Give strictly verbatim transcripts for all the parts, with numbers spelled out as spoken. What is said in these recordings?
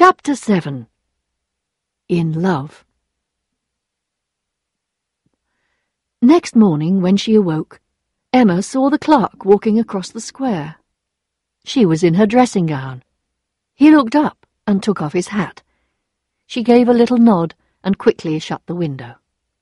Chapter seven. In Love. Next morning, when she awoke, Emma saw the clerk walking across the square. She was in her dressing gown. He looked up and took off his hat. She gave a little nod and quickly shut the window.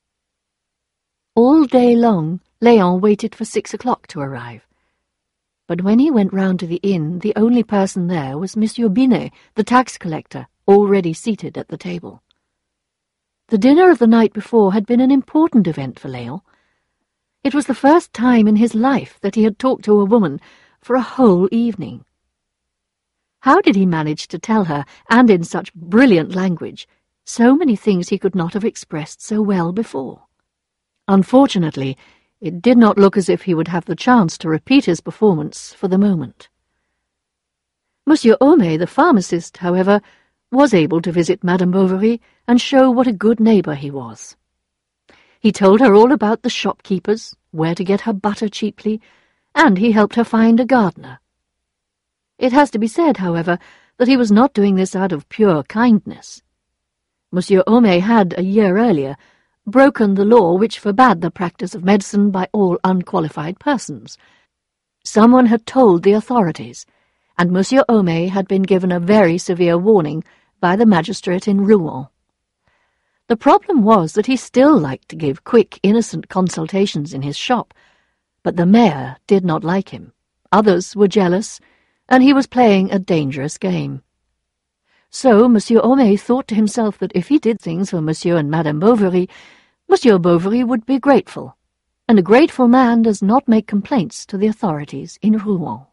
All day long, Léon waited for six o'clock to arrive. But when he went round to the inn, the only person there was Monsieur Binet, the tax collector, already seated at the table. The dinner of the night before had been an important event for Léon. It was the first time in his life that he had talked to a woman for a whole evening. How did he manage to tell her, and in such brilliant language, so many things he could not have expressed so well before? Unfortunately, it did not look as if he would have the chance to repeat his performance for the moment. Monsieur Homais, the pharmacist, however, was able to visit Madame Bovary and show what a good neighbour he was. He told her all about the shopkeepers, where to get her butter cheaply, and he helped her find a gardener. It has to be said, however, that he was not doing this out of pure kindness. Monsieur Homais had, a year earlier, broken the law which forbade the practice of medicine by all unqualified persons. Someone had told the authorities, and Monsieur Homais had been given a very severe warning by the magistrate in Rouen. The problem was that he still liked to give quick, innocent consultations in his shop, but the mayor did not like him. Others were jealous, and he was playing a dangerous game. So Monsieur Homais thought to himself that if he did things for Monsieur and Madame Bovary, Monsieur Bovary would be grateful, and a grateful man does not make complaints to the authorities in Rouen.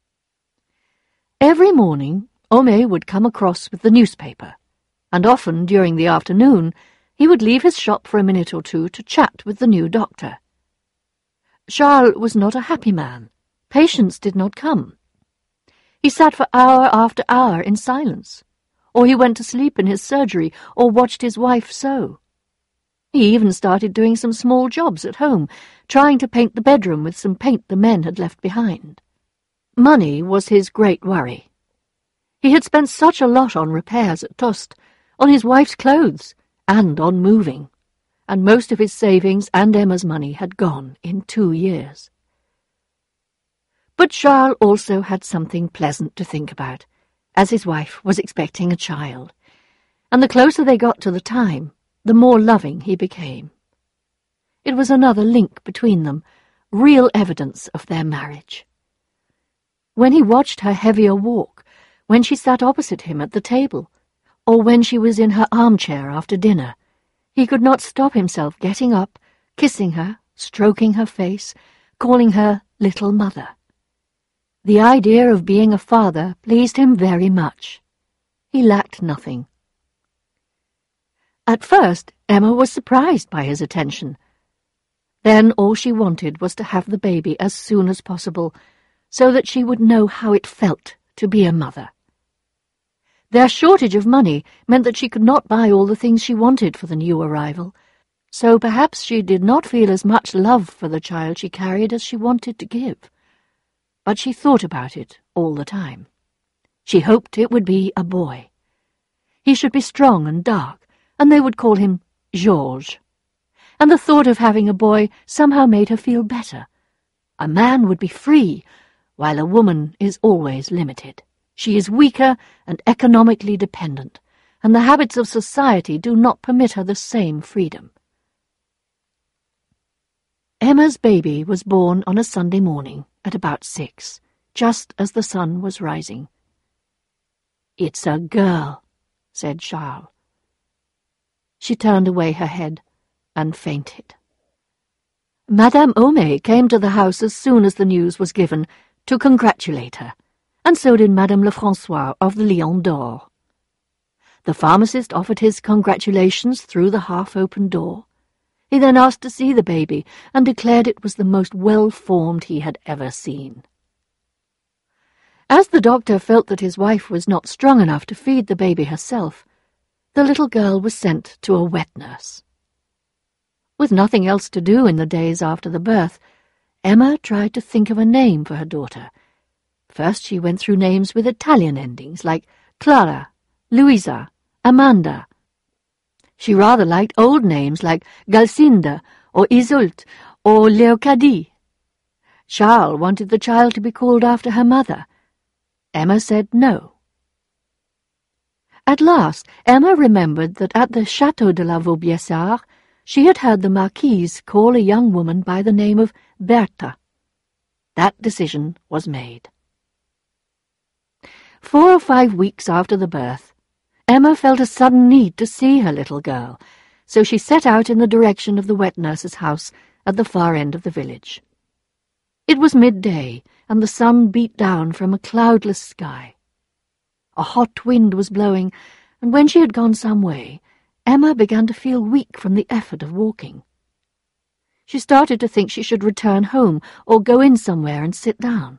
Every morning, Homais would come across with the newspaper, and often during the afternoon he would leave his shop for a minute or two to chat with the new doctor. Charles was not a happy man. Patients did not come. He sat for hour after hour in silence, or he went to sleep in his surgery, or watched his wife sew. He even started doing some small jobs at home, trying to paint the bedroom with some paint the men had left behind. Money was his great worry. He had spent such a lot on repairs at Tostes, on his wife's clothes, and on moving, and most of his savings and Emma's money had gone in two years. But Charles also had something pleasant to think about, as his wife was expecting a child, and the closer they got to the time, the more loving he became. It was another link between them, real evidence of their marriage. When he watched her heavier walk, when she sat opposite him at the table, or when she was in her armchair after dinner, he could not stop himself getting up, kissing her, stroking her face, calling her little mother. The idea of being a father pleased him very much. He lacked nothing. At first, Emma was surprised by his attention. Then all she wanted was to have the baby as soon as possible, so that she would know how it felt to be a mother. Their shortage of money meant that she could not buy all the things she wanted for the new arrival, so perhaps she did not feel as much love for the child she carried as she wanted to give. But she thought about it all the time. She hoped it would be a boy. He should be strong and dark, and they would call him Georges. And the thought of having a boy somehow made her feel better. A man would be free, while a woman is always limited. She is weaker and economically dependent, and the habits of society do not permit her the same freedom. Emma's baby was born on a Sunday morning at about six, just as the sun was rising. "It's a girl," said Charles. She turned away her head and fainted. Madame Homais came to the house as soon as the news was given to congratulate her, and so did Madame Lefrançois of the Lion d'Or. The pharmacist offered his congratulations through the half-open door. He then asked to see the baby, and declared it was the most well-formed he had ever seen. As the doctor felt that his wife was not strong enough to feed the baby herself, the little girl was sent to a wet nurse. With nothing else to do in the days after the birth, Emma tried to think of a name for her daughter. First she went through names with Italian endings, like Clara, Louisa, Amanda. She rather liked old names like Galcinda or Iseult or Leocadie. Charles wanted the child to be called after her mother. Emma said no. At last, Emma remembered that at the Château de la Vaubyessard she had heard the Marquise call a young woman by the name of Bertha. That decision was made. Four or five weeks after the birth, Emma felt a sudden need to see her little girl, so she set out in the direction of the wet nurse's house at the far end of the village. It was midday, and the sun beat down from a cloudless sky. A hot wind was blowing, and when she had gone some way, Emma began to feel weak from the effort of walking. She started to think she should return home or go in somewhere and sit down.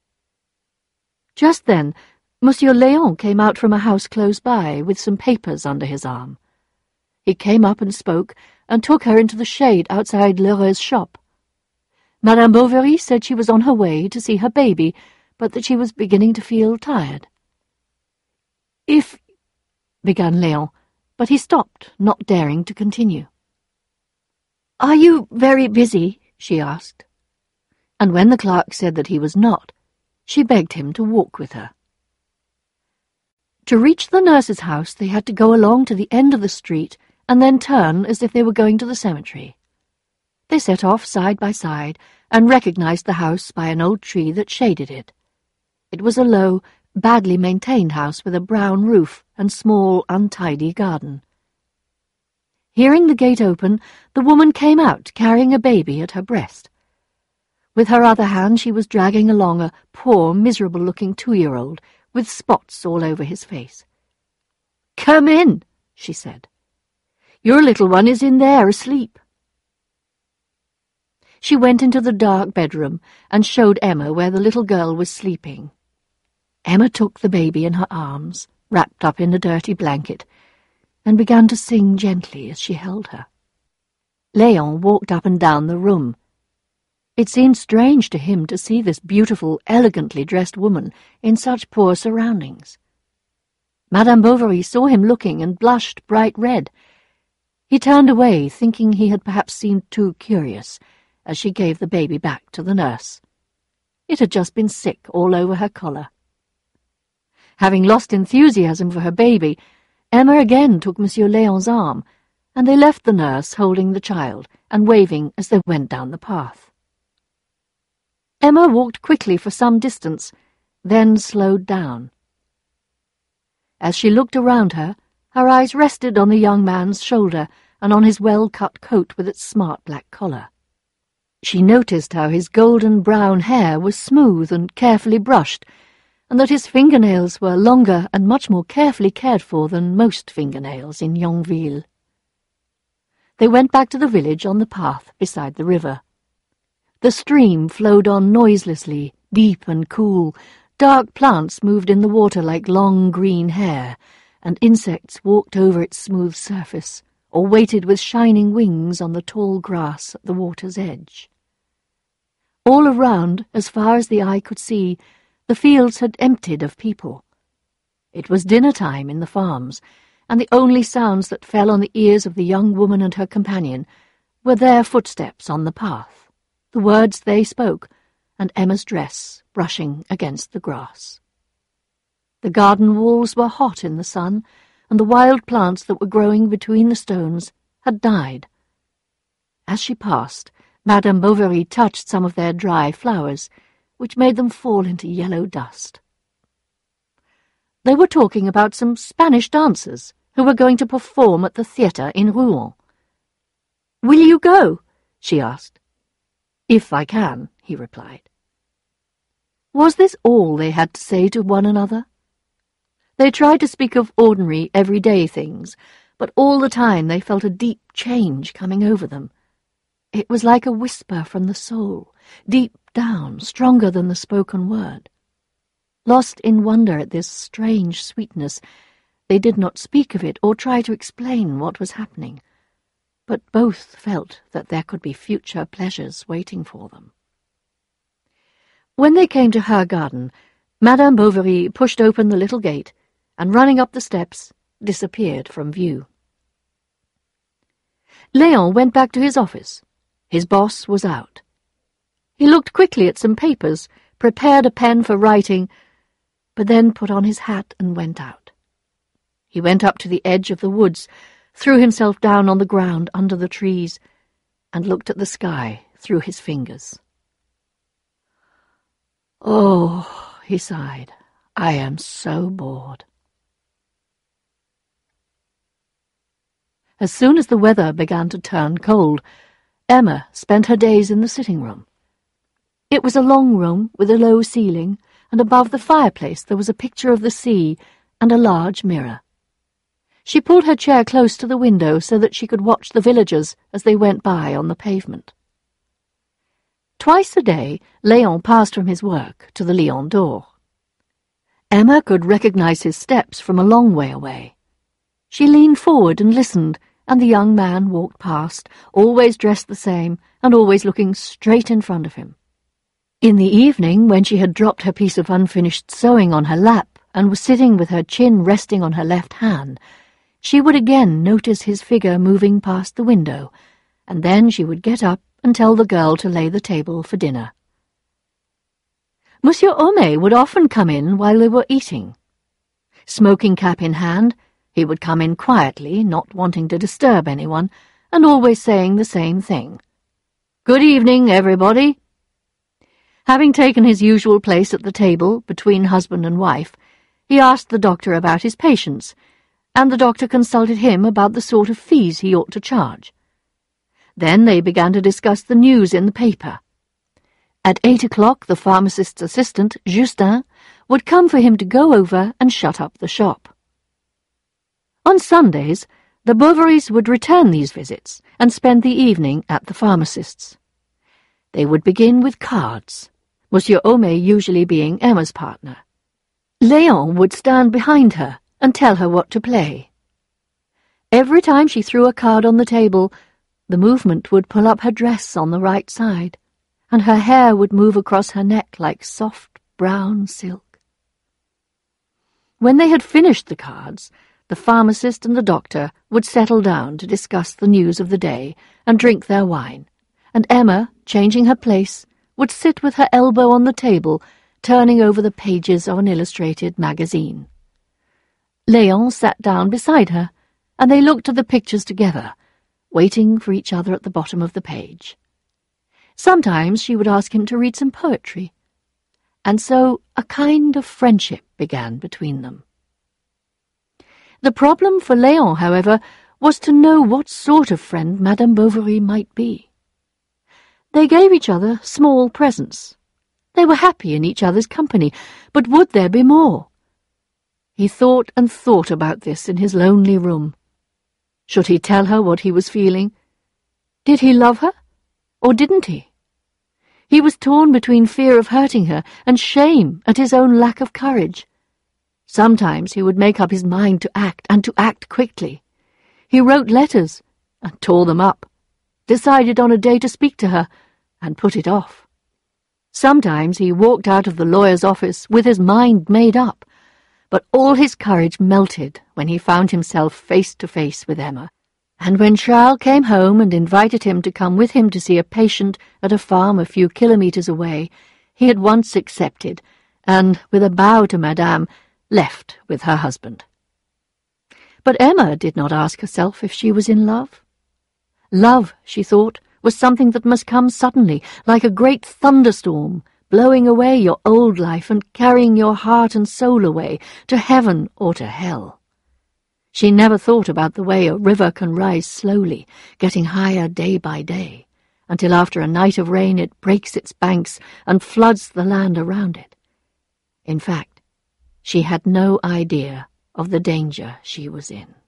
Just then, Monsieur Léon came out from a house close by with some papers under his arm. He came up and spoke, and took her into the shade outside Lheureux's shop. Madame Bovary said she was on her way to see her baby, but that she was beginning to feel tired. "If—" began Léon, but he stopped, not daring to continue. "Are you very busy?" she asked. And when the clerk said that he was not, she begged him to walk with her. To reach the nurse's house they had to go along to the end of the street and then turn as if they were going to the cemetery. They set off side by side and recognized the house by an old tree that shaded it. It was a low, badly maintained house with a brown roof and small, untidy garden. Hearing the gate open, the woman came out carrying a baby at her breast. With her other hand she was dragging along a poor, miserable-looking two-year-old with spots all over his face. "Come in," she said. "Your little one is in there asleep." She went into the dark bedroom and showed Emma where the little girl was sleeping. Emma took the baby in her arms, wrapped up in a dirty blanket, and began to sing gently as she held her. Léon walked up and down the room. It seemed strange to him to see this beautiful, elegantly dressed woman in such poor surroundings. Madame Bovary saw him looking and blushed bright red. He turned away, thinking he had perhaps seemed too curious, as she gave the baby back to the nurse. It had just been sick all over her collar. Having lost enthusiasm for her baby, Emma again took Monsieur Léon's arm, and they left the nurse holding the child and waving as they went down the path. Emma walked quickly for some distance, then slowed down. As she looked around her, her eyes rested on the young man's shoulder and on his well-cut coat with its smart black collar. She noticed how his golden-brown hair was smooth and carefully brushed, and that his fingernails were longer and much more carefully cared for than most fingernails in Yonville. They went back to the village on the path beside the river. The stream flowed on noiselessly, deep and cool. Dark plants moved in the water like long green hair, and insects walked over its smooth surface, or waited with shining wings on the tall grass at the water's edge. All around, as far as the eye could see, the fields had emptied of people. It was dinner time in the farms, and the only sounds that fell on the ears of the young woman and her companion were their footsteps on the path, the words they spoke, and Emma's dress brushing against the grass. The garden walls were hot in the sun, and the wild plants that were growing between the stones had died. As she passed, Madame Bovary touched some of their dry flowers, which made them fall into yellow dust. They were talking about some Spanish dancers who were going to perform at the theatre in Rouen. "Will you go?" she asked. "If I can," he replied. Was this all they had to say to one another? They tried to speak of ordinary, everyday things, but all the time they felt a deep change coming over them. It was like a whisper from the soul, deep down, stronger than the spoken word. Lost in wonder at this strange sweetness, they did not speak of it or try to explain what was happening, but both felt that there could be future pleasures waiting for them. When they came to her garden, Madame Bovary pushed open the little gate, and running up the steps, disappeared from view. Léon went back to his office. His boss was out. He looked quickly at some papers, prepared a pen for writing, but then put on his hat and went out. He went up to the edge of the woods, threw himself down on the ground under the trees, and looked at the sky through his fingers. "Oh," he sighed, "I am so bored." As soon as the weather began to turn cold, Emma spent her days in the sitting room. It was a long room with a low ceiling, and above the fireplace there was a picture of the sea and a large mirror. She pulled her chair close to the window so that she could watch the villagers as they went by on the pavement. Twice a day, Léon passed from his work to the Lion d'Or. Emma could recognize his steps from a long way away. She leaned forward and listened, and the young man walked past, always dressed the same, and always looking straight in front of him. In the evening, when she had dropped her piece of unfinished sewing on her lap and was sitting with her chin resting on her left hand, she would again notice his figure moving past the window, and then she would get up and tell the girl to lay the table for dinner. Monsieur Homais would often come in while they were eating. Smoking cap in hand, he would come in quietly, not wanting to disturb anyone, and always saying the same thing. "Good evening, everybody." Having taken his usual place at the table between husband and wife, he asked the doctor about his patients, and the doctor consulted him about the sort of fees he ought to charge. Then they began to discuss the news in the paper. At eight o'clock the pharmacist's assistant, Justin, would come for him to go over and shut up the shop. On Sundays, the Bovarys would return these visits and spend the evening at the pharmacist's. They would begin with cards, Monsieur Homais usually being Emma's partner. Léon would stand behind her and tell her what to play. Every time she threw a card on the table, the movement would pull up her dress on the right side, and her hair would move across her neck like soft brown silk. When they had finished the cards, the pharmacist and the doctor would settle down to discuss the news of the day and drink their wine, and Emma, changing her place, would sit with her elbow on the table, turning over the pages of an illustrated magazine. Léon sat down beside her, and they looked at the pictures together, waiting for each other at the bottom of the page. Sometimes she would ask him to read some poetry, and so a kind of friendship began between them. The problem for Léon, however, was to know what sort of friend Madame Bovary might be. They gave each other small presents. They were happy in each other's company, but would there be more? He thought and thought about this in his lonely room. Should he tell her what he was feeling? Did he love her, or didn't he? He was torn between fear of hurting her and shame at his own lack of courage. Sometimes he would make up his mind to act, and to act quickly. He wrote letters, and tore them up, decided on a day to speak to her, and put it off. Sometimes he walked out of the lawyer's office with his mind made up, but all his courage melted when he found himself face to face with Emma, and when Charles came home and invited him to come with him to see a patient at a farm a few kilometres away, he at once accepted, and, with a bow to Madame, left with her husband. But Emma did not ask herself if she was in love. Love, she thought, was something that must come suddenly, like a great thunderstorm, blowing away your old life and carrying your heart and soul away, to heaven or to hell. She never thought about the way a river can rise slowly, getting higher day by day, until after a night of rain it breaks its banks and floods the land around it. In fact, she had no idea of the danger she was in.